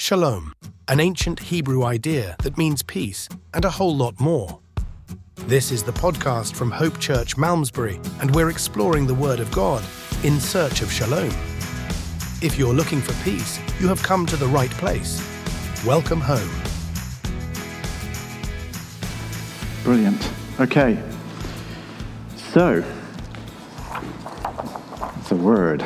Shalom, an ancient Hebrew idea that means peace and a whole lot more. This is the podcast from Hope Church Malmesbury, and we're exploring the Word of God in search of shalom. If you're looking for peace, you have come to the right place. Welcome home. Brilliant. Okay. So, it's a word.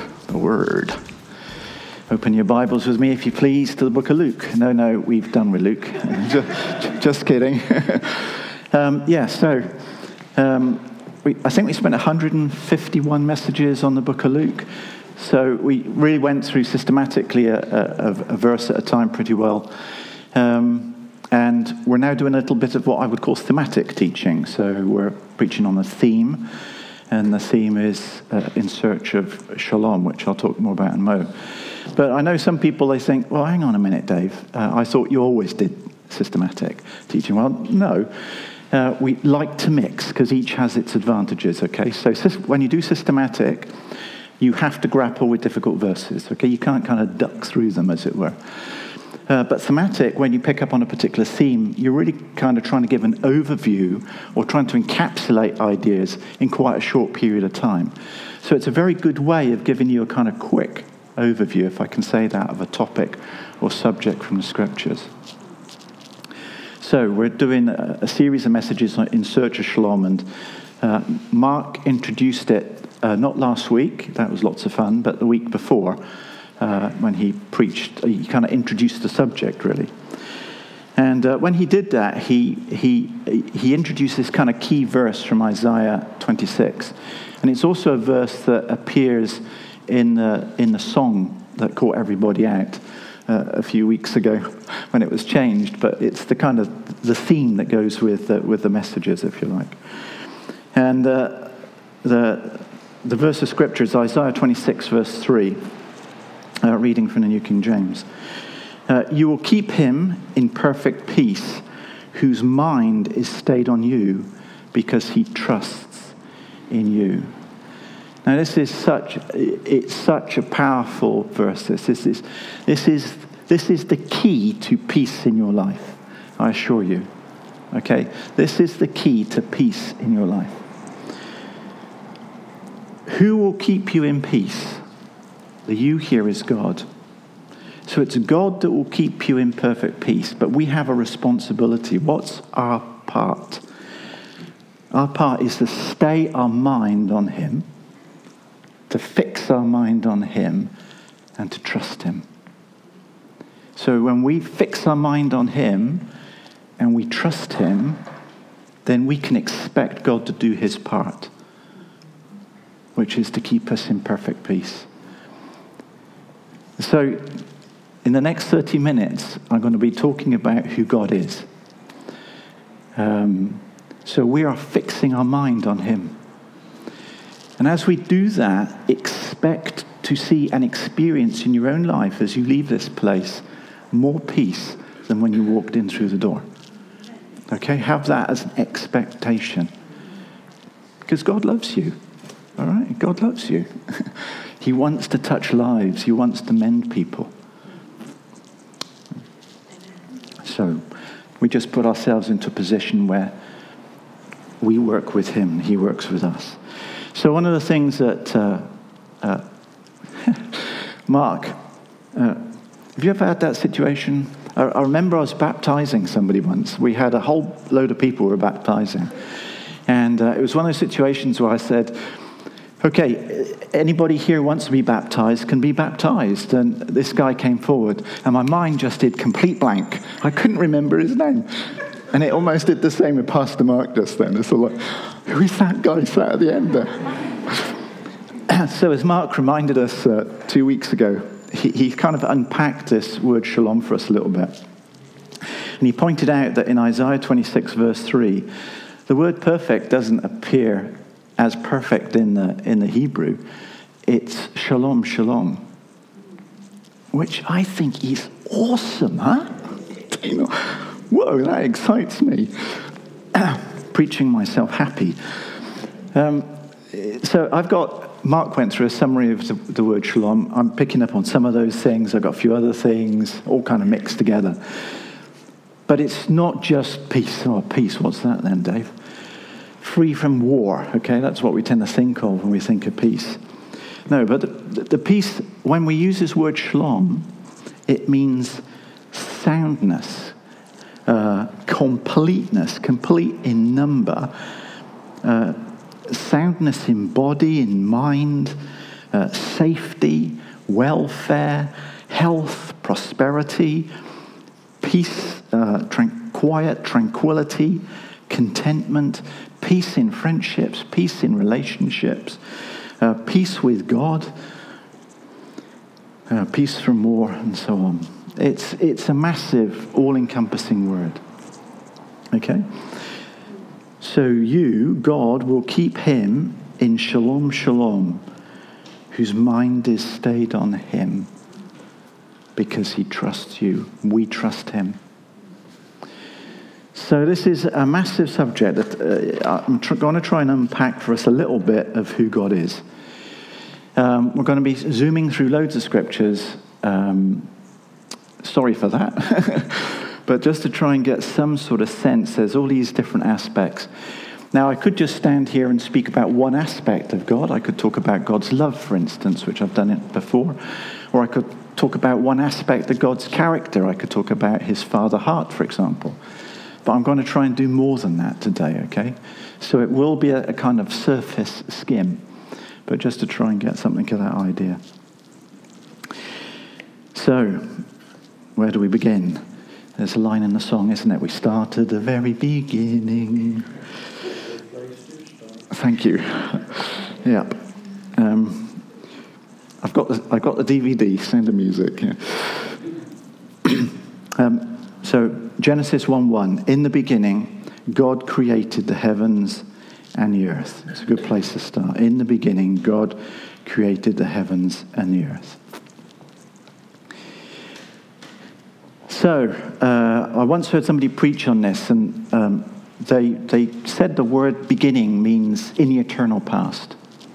Open your Bibles with me, if you please, to the book of Luke. No, we've done with Luke. just kidding. I think we spent 151 messages on the book of Luke. So we really went through systematically a verse at a time pretty well. And we're now doing a little bit of what I would call thematic teaching. So we're preaching on a theme, and the theme is in search of shalom, which I'll talk more about in a moment. But I know some people, they think, well, hang on a minute, Dave. I thought you always did systematic teaching. Well, no. We like to mix because each has its advantages, okay? So when you do systematic, you have to grapple with difficult verses, okay? You can't kind of duck through them, as it were. But thematic, when you pick up on a particular theme, you're really kind of trying to give an overview or trying to encapsulate ideas in quite a short period of time. So it's a very good way of giving you a kind of quick overview, if I can say that, of a topic or subject from the scriptures. So we're doing a series of messages in search of shalom, and Mark introduced it not last week, that was lots of fun, but the week before when he preached, he kind of introduced the subject really. And when he did that, he introduced this kind of key verse from Isaiah 26, and it's also a verse that appears in the song that caught everybody out a few weeks ago when it was changed, but it's the kind of the theme that goes with the messages, if you like. And the verse of scripture is Isaiah 26, verse 3, reading from the New King James. You will keep him in perfect peace, whose mind is stayed on you, because he trusts in you. Now, this is such a powerful verse. This is the key to peace in your life, I assure you. Okay? This is the key to peace in your life. Who will keep you in peace? The you here is God. So it's God that will keep you in perfect peace, but we have a responsibility. What's our part? Our part is to stay our mind on him, to fix our mind on him, and to trust him. So when we fix our mind on him and we trust him, then we can expect God to do his part, which is to keep us in perfect peace. So in the next 30 minutes, I'm going to be talking about who God is. So we are fixing our mind on him. And as we do that, expect to see and experience in your own life as you leave this place more peace than when you walked in through the door. Okay? Have that as an expectation. Because God loves you. All right? God loves you. He wants to touch lives. He wants to mend people. So we just put ourselves into a position where we work with him and he works with us. So one of the things that Mark, have you ever had that situation? I remember I was baptizing somebody once. We had a whole load of people we were baptizing. And it was one of those situations where I said, okay, anybody here who wants to be baptized can be baptized. And this guy came forward, and my mind just did complete blank. I couldn't remember his name. And it almost did the same with Pastor Mark just then. It's all like, who is that guy sat at the end there? So as Mark reminded us 2 weeks ago, he kind of unpacked this word shalom for us a little bit. And he pointed out that in Isaiah 26, verse 3, the word perfect doesn't appear as perfect in the Hebrew. It's shalom, shalom. Which I think is awesome, huh? You know, whoa, that excites me. Preaching myself happy. So I've got Mark went through a summary of the word shalom. I'm picking up on some of those things. I've got a few other things, all kind of mixed together. But it's not just peace. Oh, peace, what's that then, Dave? Free from war, okay? That's what we tend to think of when we think of peace. No, but the peace, when we use this word shalom, it means soundness, completeness, complete in number, soundness in body, in mind, safety, welfare, health, prosperity, peace, quiet, tranquility, contentment, peace in friendships, peace in relationships, peace with God, peace from war, and so on. It's a massive, all-encompassing word. Okay? So you, God, will keep him in shalom, shalom, whose mind is stayed on him because he trusts you. We trust him. So this is a massive subject that I'm going to try and unpack for us a little bit of who God is. We're going to be zooming through loads of scriptures. Sorry for that. But just to try and get some sort of sense, there's all these different aspects. Now, I could just stand here and speak about one aspect of God. I could talk about God's love, for instance, which I've done it before. Or I could talk about one aspect of God's character. I could talk about his father heart, for example. But I'm going to try and do more than that today, okay? So it will be a kind of surface skim, but just to try and get something of that idea. So, where do we begin? There's a line in the song, isn't it? We start at the very beginning. Thank you. Yep. I've got the DVD, Sound of Music. Yeah. So Genesis 1:1. In the beginning, God created the heavens and the earth. It's a good place to start. In the beginning, God created the heavens and the earth. So, I once heard somebody preach on this, and they said the word beginning means in the eternal past.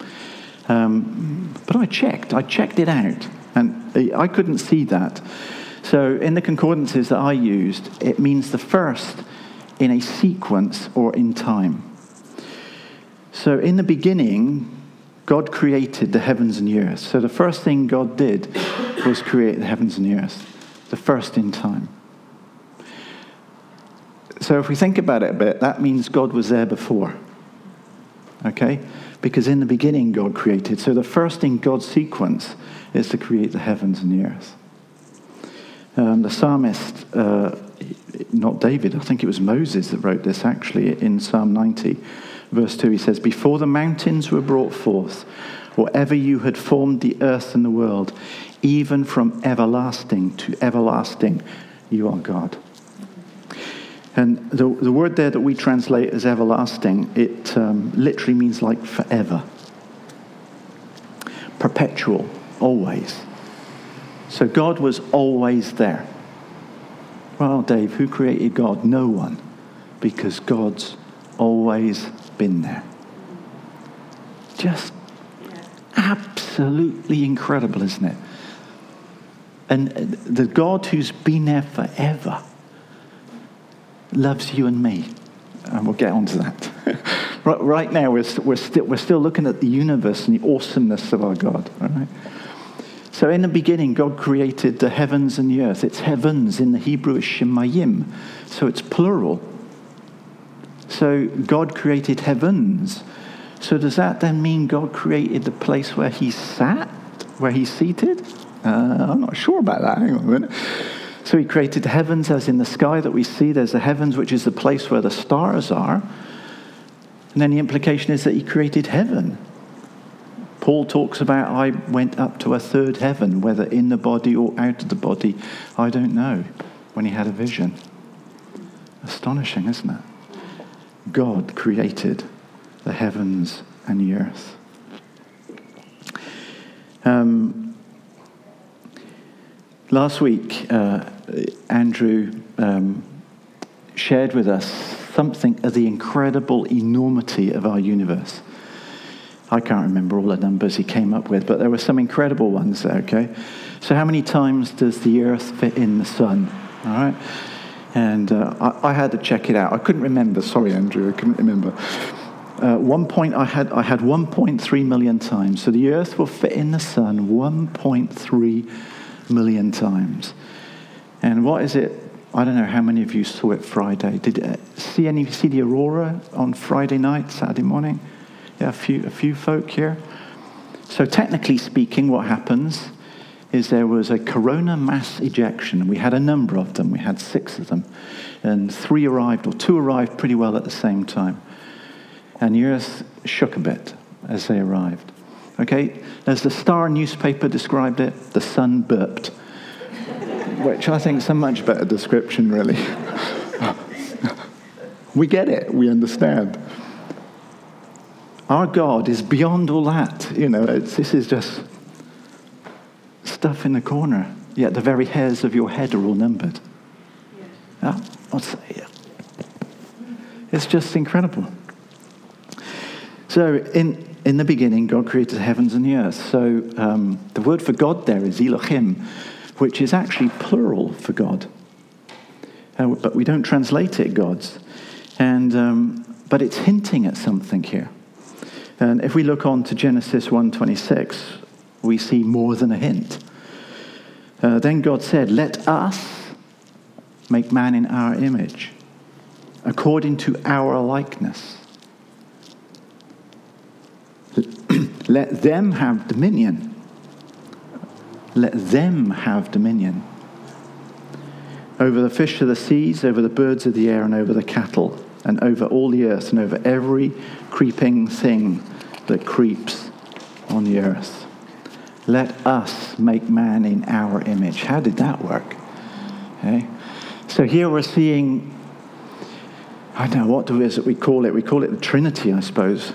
But I checked it out, and I couldn't see that. So in the concordances that I used, it means the first in a sequence or in time. So in the beginning, God created the heavens and the earth. So the first thing God did was create the heavens and the earth. The first in time. So if we think about it a bit, that means God was there before. Okay? Because in the beginning God created. So the first in God's sequence is to create the heavens and the earth. The psalmist, not David, I think it was Moses that wrote this actually, in Psalm 90, verse 2, he says, "Before the mountains were brought forth, or ever you had formed the earth and the world, even from everlasting to everlasting, you are God." And the word there that we translate as everlasting, it literally means like forever. Perpetual, always. So God was always there. Well, Dave, who created God? No one. Because God's always been there. Just absolutely incredible, isn't it? And the God who's been there forever loves you and me. And we'll get onto that. Right now, we're still looking at the universe and the awesomeness of our God. All right? So in the beginning, God created the heavens and the earth. It's heavens. In the Hebrew, it's shemayim. So it's plural. So God created heavens. So does that then mean God created the place where he sat? Where he's seated? I'm not sure about that. Hang on a minute. So he created the heavens as in the sky that we see. There's the heavens, which is the place where the stars are. And then the implication is that he created heaven. Paul talks about, I went up to a third heaven, whether in the body or out of the body, I don't know, when he had a vision. Astonishing, isn't it? God created the heavens and the earth. Last week, Andrew shared with us something of the incredible enormity of our universe. I can't remember all the numbers he came up with, but there were some incredible ones there, okay? So how many times does the earth fit in the sun? All right? And I had to check it out. I couldn't remember. Sorry, Andrew, I couldn't remember. I had 1.3 million times. So the earth will fit in the sun 1.3 million times. And what is it? I don't know how many of you saw it Friday. Did you see the aurora on Friday night, Saturday morning? Yeah, a few folk here. So technically speaking, what happens is there was a corona mass ejection. We had a number of them. We had 6 of them. And 2 arrived pretty well at the same time. And the earth shook a bit as they arrived. Okay, as the Star newspaper described it, the sun burped. Which I think is a much better description, really. We get it. We understand. Our God is beyond all that. This is just stuff in the corner. Yet the very hairs of your head are all numbered. Yeah. It's just incredible. So in the beginning, God created the heavens and the earth. So the word for God there is Elohim, which is actually plural for God. But we don't translate it gods. But it's hinting at something here. And if we look on to Genesis 1:26, we see more than a hint. Then God said, "Let us make man in our image, according to our likeness. Let them have dominion. Let them have dominion over the fish of the seas, over the birds of the air, and over the cattle, and over all the earth, and over every creeping thing that creeps on the earth. Let us make man in our image." How did that work? Okay. So here we're seeing, I don't know, what is it we call it? We call it the Trinity, I suppose.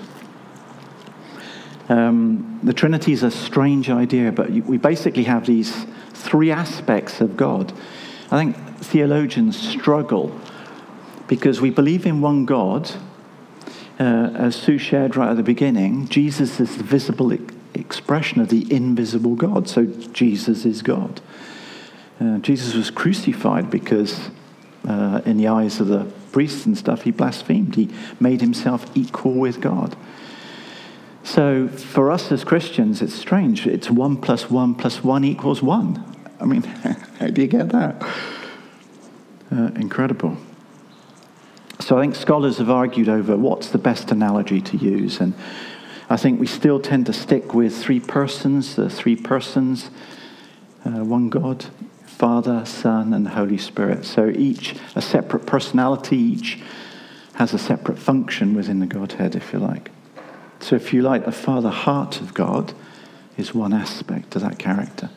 The Trinity is a strange idea, but we basically have these 3 aspects of God. I think theologians struggle because we believe in one God. As Sue shared right at the beginning, Jesus is the visible expression of the invisible God. So Jesus is God. Jesus was crucified because in the eyes of the priests and stuff, he blasphemed. He made himself equal with God. So for us as Christians, it's strange. It's 1 + 1 + 1 = 1. I mean, how do you get that? Incredible. So I think scholars have argued over what's the best analogy to use. And I think we still tend to stick with 3 persons, the 3 persons, one God, Father, Son, and Holy Spirit. So each a separate personality, each has a separate function within the Godhead, if you like. So if you like, the Father heart of God is one aspect of that character.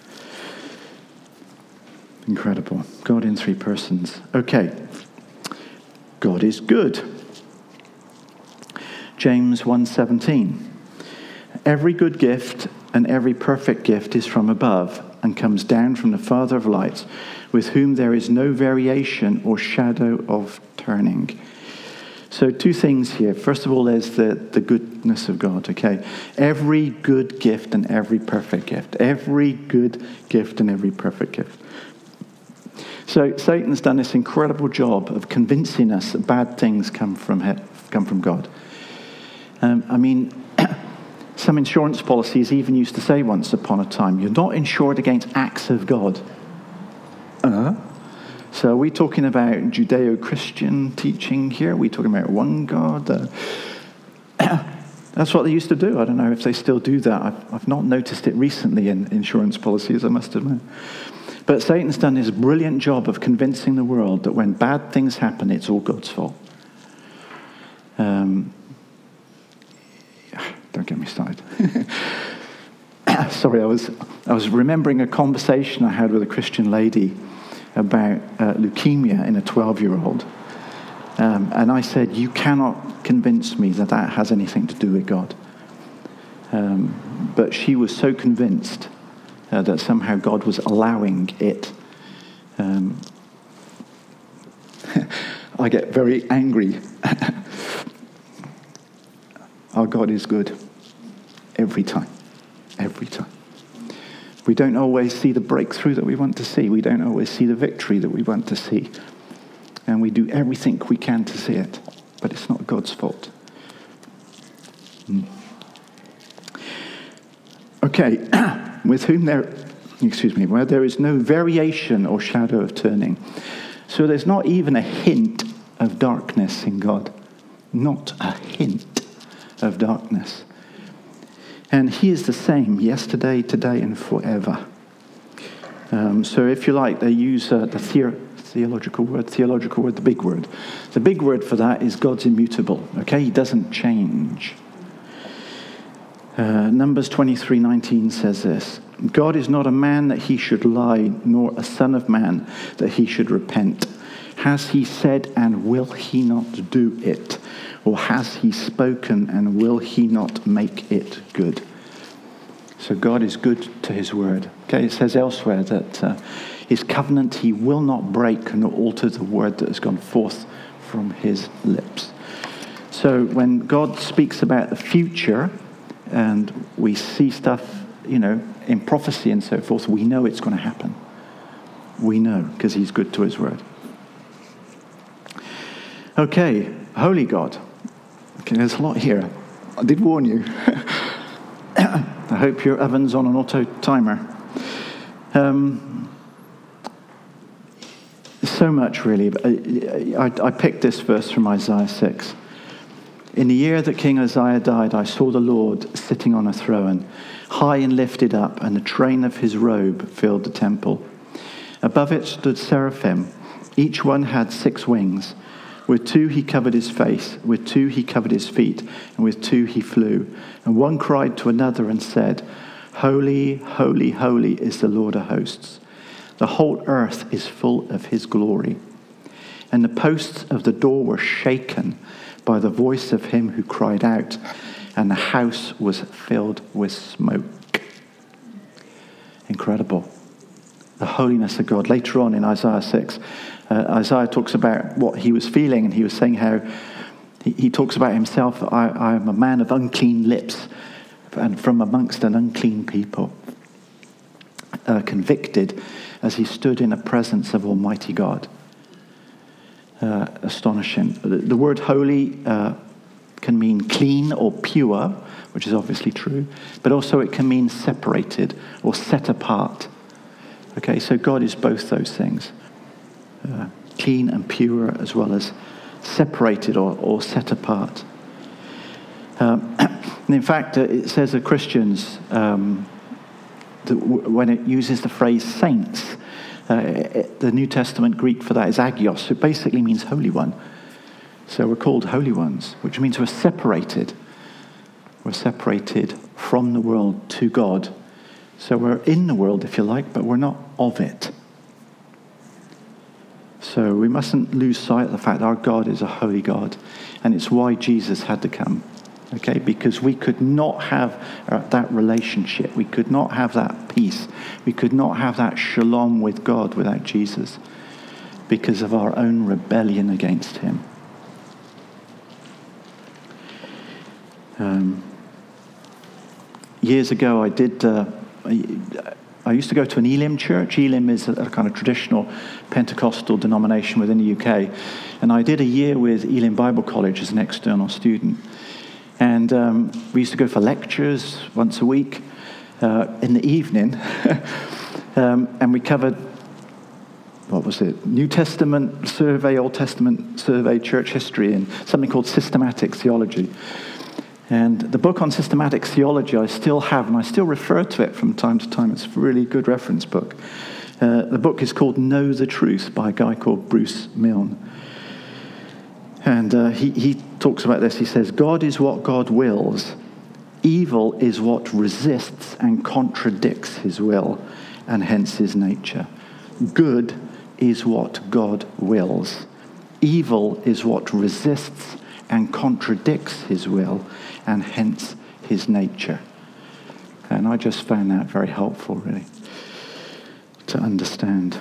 Incredible. God in 3 persons. Okay. God is good. James 1:17. Every good gift and every perfect gift is from above and comes down from the Father of lights, with whom there is no variation or shadow of turning. So 2 things here. First of all, there's the goodness of God, okay? Every good gift and every perfect gift. Every good gift and every perfect gift. So Satan's done this incredible job of convincing us that bad things come from God. Some insurance policies even used to say once upon a time, you're not insured against acts of God. So are we talking about Judeo-Christian teaching here? Are we talking about one God? That's what they used to do. I don't know if they still do that. I've not noticed it recently in insurance policies, I must admit. But Satan's done his brilliant job of convincing the world that when bad things happen, it's all God's fault. Don't get me started. Sorry, I was remembering a conversation I had with a Christian lady about leukemia in a 12-year-old. And I said, you cannot convince me that that has anything to do with God. But she was so convinced that somehow God was allowing it. I get very angry. Our God is good. every time. Every time. We don't always see the breakthrough that we want to see. We don't always see the victory that we want to see. And we do everything we can to see it. But it's not God's fault. Okay, where there is no variation or shadow of turning. So there's not even a hint of darkness in God. Not a hint of darkness. And he is the same yesterday, today, and forever. So if you like, they use the theological word, the big word. The big word for that is God's immutable. Okay, he doesn't change. Numbers 23:19 says this: God is not a man that he should lie, nor a son of man that he should repent. Has he said, and will he not do it? Or has he spoken, and will he not make it good? So God is good to his word. Okay, it says elsewhere that his covenant he will not break nor alter the word that has gone forth from his lips. So when God speaks about the future, and we see stuff, in prophecy and so forth, we know it's going to happen. We know, because he's good to his word. Okay, holy God. Okay, there's a lot here. I did warn you. I hope your oven's on an auto timer. So much, really. I picked this verse from Isaiah 6. In the year that King Uzziah died, I saw the Lord sitting on a throne, high and lifted up, and the train of his robe filled the temple. Above it stood seraphim. Each one had 6 wings. With 2 he covered his face, with 2 he covered his feet, and with 2 he flew. And one cried to another and said, Holy, holy, holy is the Lord of hosts. The whole earth is full of his glory. And the posts of the door were shaken by the voice of him who cried out, and the house was filled with smoke. Incredible. The holiness of God. Later on in Isaiah 6, Isaiah talks about what he was feeling, and he was saying how he talks about himself, I am a man of unclean lips, and from amongst an unclean people. Convicted as he stood in the presence of Almighty God. Astonishing. The word holy can mean clean or pure, which is obviously true, but also it can mean separated or set apart. Okay, so God is both those things. Clean and pure, as well as separated or set apart. And in fact, it says of Christians, that when it uses the phrase saints, the New Testament Greek for that is agios. It basically means holy one. So we're called holy ones, which means we're separated. We're separated from the world to God. So we're in the world, if you like, but we're not of it. So we mustn't lose sight of the fact that our God is a holy God. And it's why Jesus had to come. Okay, because we could not have that relationship. We could not have that peace. We could not have that shalom with God without Jesus, because of our own rebellion against him. Years ago, I used to go to an Elim church. Elim is a kind of traditional Pentecostal denomination within the UK. And I did a year with Elim Bible College as an external student. And we used to go for lectures once a week in the evening. And we covered, New Testament survey, Old Testament survey, church history, and something called systematic theology. And the book on systematic theology I still have, and I still refer to it from time to time. It's a really good reference book. The book is called Know the Truth by a guy called Bruce Milne. And he talks about this. He says, God is what God wills. Evil is what resists and contradicts his will, and hence his nature. Good is what God wills. Evil is what resists and contradicts his will, and hence his nature. And I just found that very helpful, really, to understand.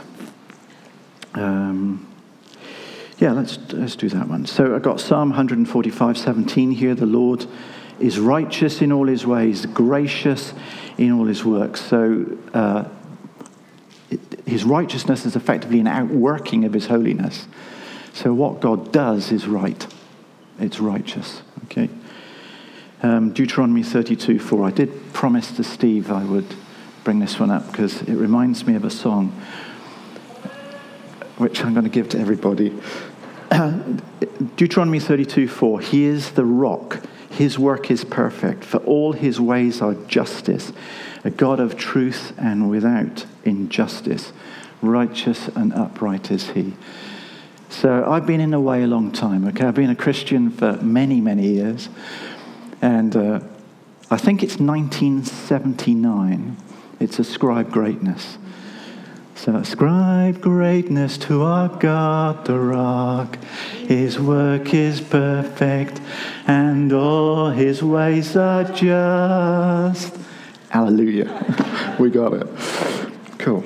Let's do that one. So I got Psalm 145:17 here. The Lord is righteous in all his ways, gracious in all his works. So his righteousness is effectively an outworking of his holiness. So what God does is right. It's righteous. Okay. Deuteronomy 32:4. I did promise to Steve I would bring this one up because it reminds me of a song which I'm going to give to everybody. Deuteronomy 32:4. He is the rock. His work is perfect. For all his ways are justice. A God of truth and without injustice. Righteous and upright is he. So I've been in the way a long time. Okay, I've been a Christian for many, many years. And I think it's 1979. It's Ascribe Greatness. So ascribe greatness to our God, the rock. His work is perfect, and all his ways are just. Hallelujah. We got it. Cool.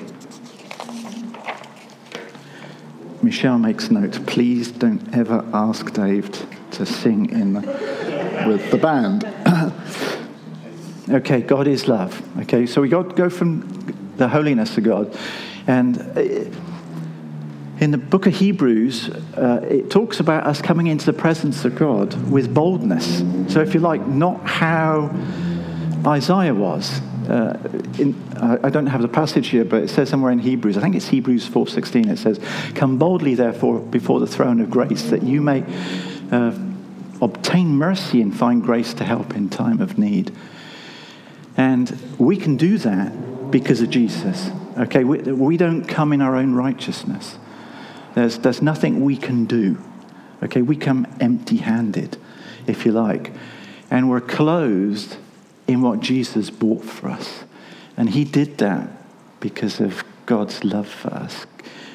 Michelle makes note. Please don't ever ask Dave to sing with the band. Okay, God is love. Okay, so we go from the holiness of God. And in the book of Hebrews, it talks about us coming into the presence of God with boldness. So if you like, not how Isaiah was. I don't have the passage here, but it says somewhere in Hebrews, I think it's Hebrews 4:16, it says, "Come boldly, therefore, before the throne of grace, that you may obtain mercy and find grace to help in time of need." And we can do that because of Jesus. Okay, we don't come in our own righteousness. There's nothing we can do. Okay, we come empty-handed, if you like. And we're clothed in what Jesus bought for us. And he did that because of God's love for us.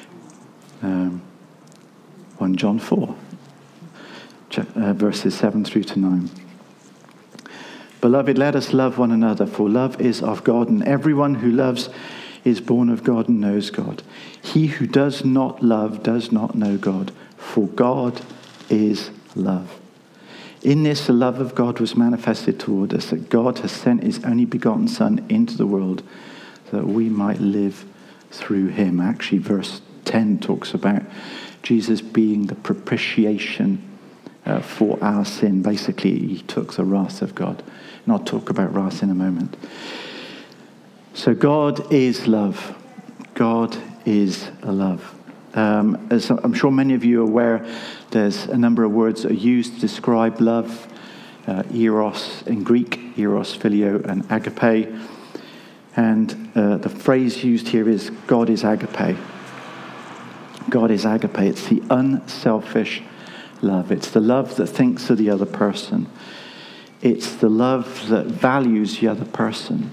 1 John 4, verses 7 through to 9. "Beloved, let us love one another, for love is of God, and everyone who loves is born of God and knows God. He who does not love does not know God, for God is love. In this, the love of God was manifested toward us, that God has sent his only begotten Son into the world so that we might live through him." Actually, verse 10 talks about Jesus being the propitiation for our sin. Basically, he took the wrath of God. And I'll talk about wrath in a moment. So God is love. God is love. As I'm sure many of you are aware, there's a number of words that are used to describe love. Eros in Greek, eros, phileo, and agape. And the phrase used here is God is agape. God is agape. It's the unselfish love. It's the love that thinks of the other person. It's the love that values the other person.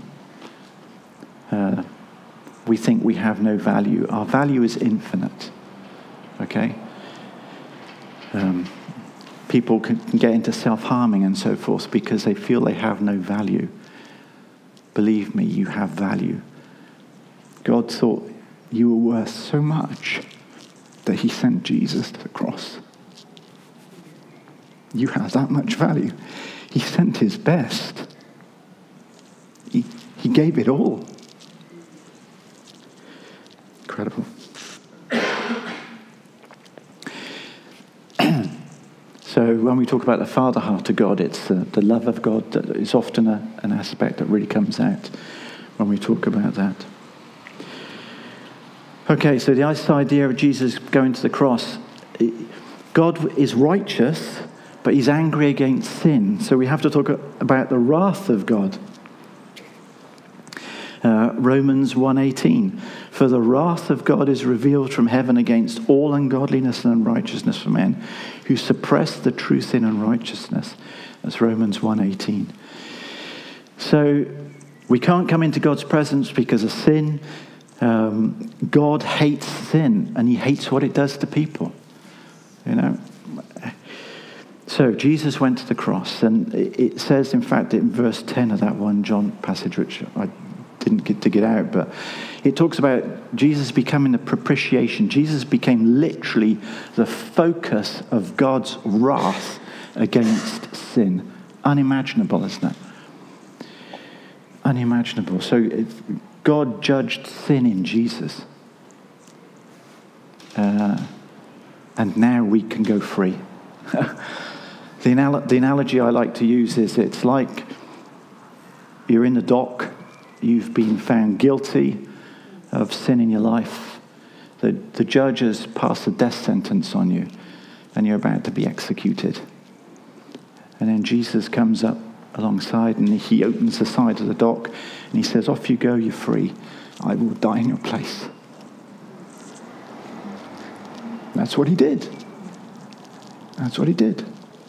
We think we have no value. Our value is infinite. Okay? People can get into self-harming and so forth because they feel they have no value. Believe me, you have value. God thought you were worth so much that he sent Jesus to the cross. You have that much value. He sent his best. He gave it all. Incredible. So when we talk about the Father heart of God, it's the love of God that is often an aspect that really comes out when we talk about that. Okay, so this idea of Jesus going to the cross, God is righteous, but he's angry against sin. So we have to talk about the wrath of God. Romans 1:18, "For the wrath of God is revealed from heaven against all ungodliness and unrighteousness of men who suppress the truth in unrighteousness." That's Romans 1:18. So we can't come into God's presence because of sin. God hates sin, and he hates what it does to people. You know. So Jesus went to the cross, and it says, in fact, in verse 10 of that 1 John passage, which I didn't get to get out, but it talks about Jesus becoming the propitiation. Jesus became literally the focus of God's wrath against sin unimaginable, isn't it? Unimaginable. So God judged sin in Jesus. And now we can go free. The analogy I like to use is it's like you're in the dock, you've been found guilty of sin in your life. The judge has passed a death sentence on you, and you're about to be executed. And then Jesus comes up alongside, and he opens the side of the dock, and he says, off you go, you're free. I will die in your place. That's what he did. That's what he did.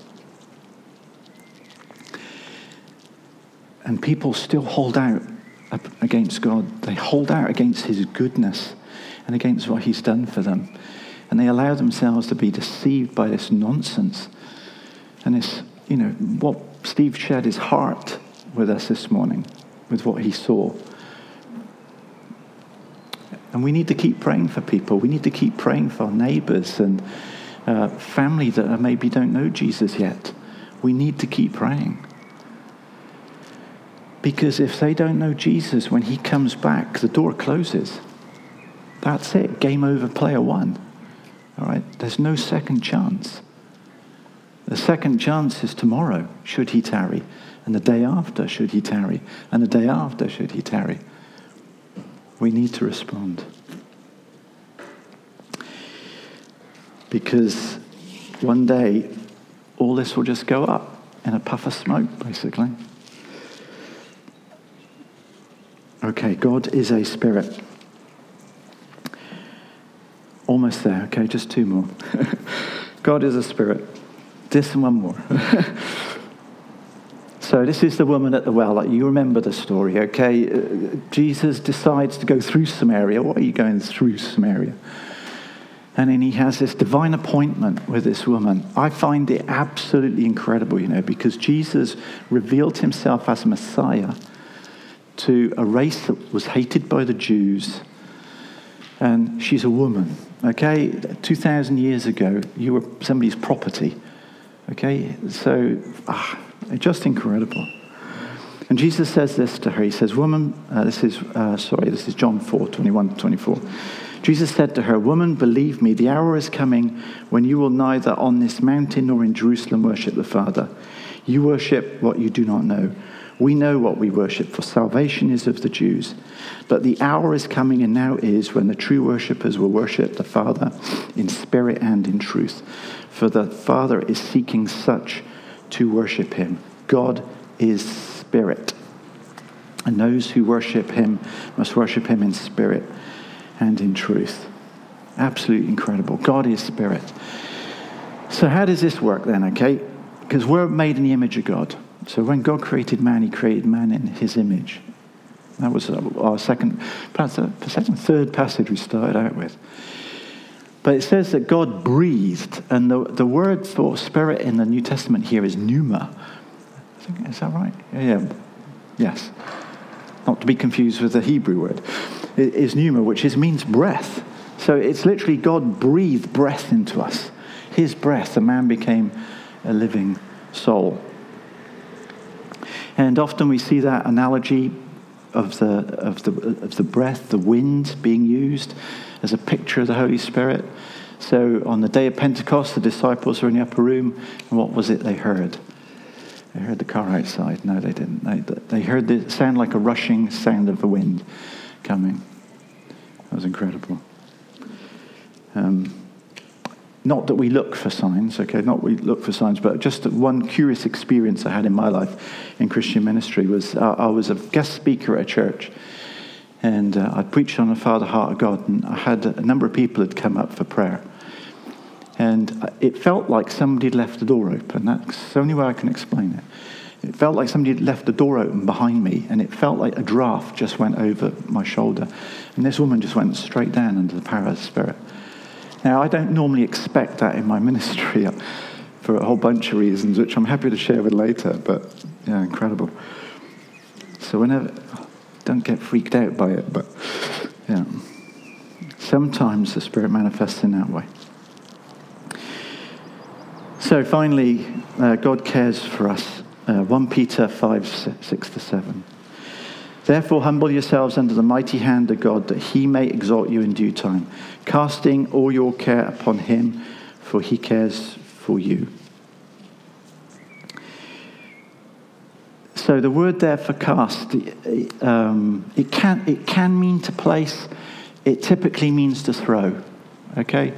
And people still hold out against God. They hold out against his goodness and against what he's done for them. And they allow themselves to be deceived by this nonsense. And this, what Steve shared his heart with us this morning, with what he saw. And we need to keep praying for people. We need to keep praying for our neighbors and family that maybe don't know Jesus yet. We need to keep praying. Because if they don't know Jesus, when he comes back, the door closes. That's it. Game over, player one. All right? There's no second chance. The second chance is tomorrow, should he tarry. And the day after, should he tarry. And the day after, should he tarry. We need to respond. Because one day, all this will just go up in a puff of smoke, basically. Okay, God is a spirit. Almost there, okay, just two more. God is a spirit. This and one more. So this is the woman at the well. You remember the story, okay? Jesus decides to go through Samaria. Why are you going through Samaria? And then he has this divine appointment with this woman. I find it absolutely incredible, because Jesus revealed himself as Messiah to a race that was hated by the Jews. And she's a woman, okay? 2,000 years ago, you were somebody's property, okay? So, just incredible. And Jesus says this to her. He says, woman, this is John 4:21-24. Jesus said to her, woman, believe me, the hour is coming when you will neither on this mountain nor in Jerusalem worship the Father. You worship what you do not know. We know what we worship, for salvation is of the Jews. But the hour is coming, and now is, when the true worshippers will worship the Father in spirit and in truth. For the Father is seeking such to worship him. God is spirit. And those who worship him must worship him in spirit and in truth. Absolutely incredible. God is spirit. So how does this work then, okay? Because we're made in the image of God. So when God created man, he created man in his image. That was our third passage we started out with. But it says that God breathed, and the word for spirit in the New Testament here is pneuma. Is that right? Yeah. Yes. Not to be confused with the Hebrew word. It is pneuma, which means breath. So it's literally God breathed breath into us. His breath, the man became a living soul. And often we see that analogy of the breath, the wind being used as a picture of the Holy Spirit. So on the day of Pentecost, the disciples were in the upper room, and what was it they heard? They heard the car outside. No, they didn't. They heard the sound like a rushing sound of the wind coming. That was incredible. Not that we look for signs, okay? Not we look for signs, but just one curious experience I had in my life in Christian ministry was I was a guest speaker at a church, and I preached on the Father Heart of God, and I had a number of people had come up for prayer. And it felt like somebody had left the door open. That's the only way I can explain it. It felt like somebody had left the door open behind me, and it felt like a draft just went over my shoulder. And this woman just went straight down under the power of the Spirit. Now, I don't normally expect that in my ministry for a whole bunch of reasons, which I'm happy to share with later, but yeah, incredible. So don't get freaked out by it, but yeah. Sometimes the Spirit manifests in that way. So finally, God cares for us 1 Peter 5, 6-7. Therefore, humble yourselves under the mighty hand of God, that he may exalt you in due time, casting all your care upon him, for he cares for you. So the word there for cast, it can mean to place. It typically means to throw. Okay?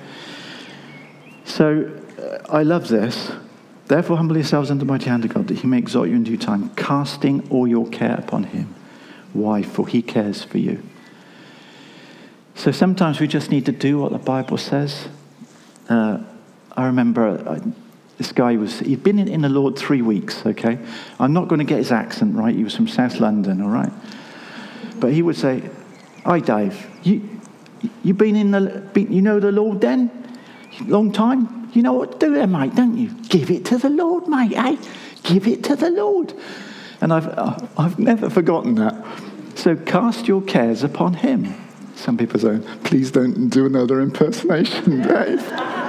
So I love this. Therefore, humble yourselves under the mighty hand of God, that he may exalt you in due time, casting all your care upon him. Why? For he cares for you. So sometimes we just need to do what the Bible says. I remember this guy he'd been in the Lord 3 weeks, okay? I'm not going to get his accent right. He was from South London, all right? But he would say, "Hi, Dave, you been in you know the Lord then? Long time? You know what to do there, mate, don't you? Give it to the Lord, mate, eh? Give it to the Lord." And I've never forgotten that. So cast your cares upon him. Some people say, "Please don't do another impersonation, Dave."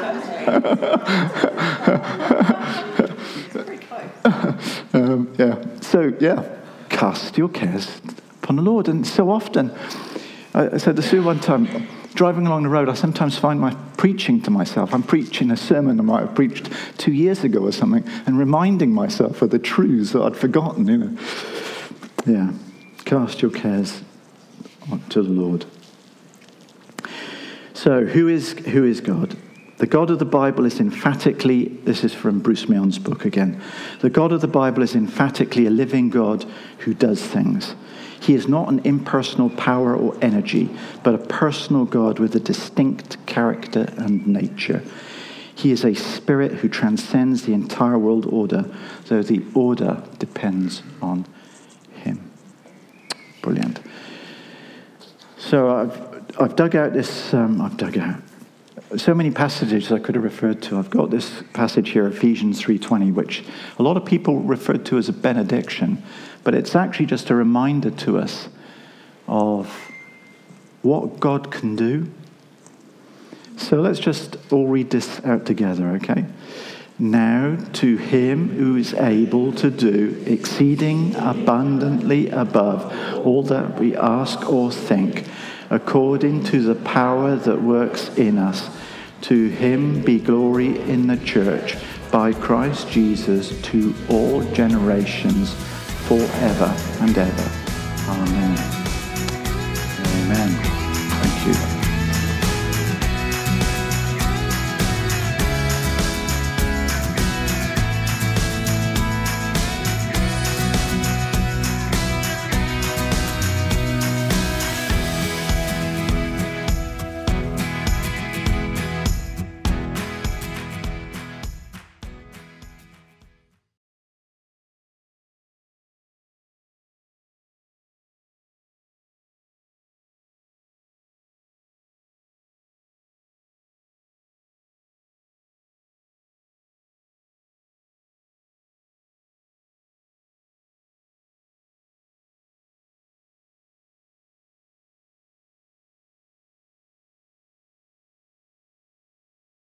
Cast your cares upon the Lord. And so often, I said to Sue one time, driving along the road, I sometimes find my preaching to myself. I'm preaching a sermon I might have preached 2 years ago or something, and reminding myself of the truths that I'd forgotten, you know. Yeah, cast your cares to the Lord. So, who is God? The God of the Bible is emphatically, this is from Bruce Mill's book again, the God of the Bible is emphatically a living God who does things. He is not an impersonal power or energy, but a personal God with a distinct character and nature. He is a spirit who transcends the entire world order, though the order depends on him. Brilliant. So I've dug out so many passages I could have referred to. I've got this passage here, Ephesians 3:20, which a lot of people refer to as a benediction, but it's actually just a reminder to us of what God can do. So let's just all read this out together, okay? Now to him who is able to do exceeding abundantly above all that we ask or think, according to the power that works in us, to him be glory in the church by Christ Jesus to all generations forever and ever. Amen.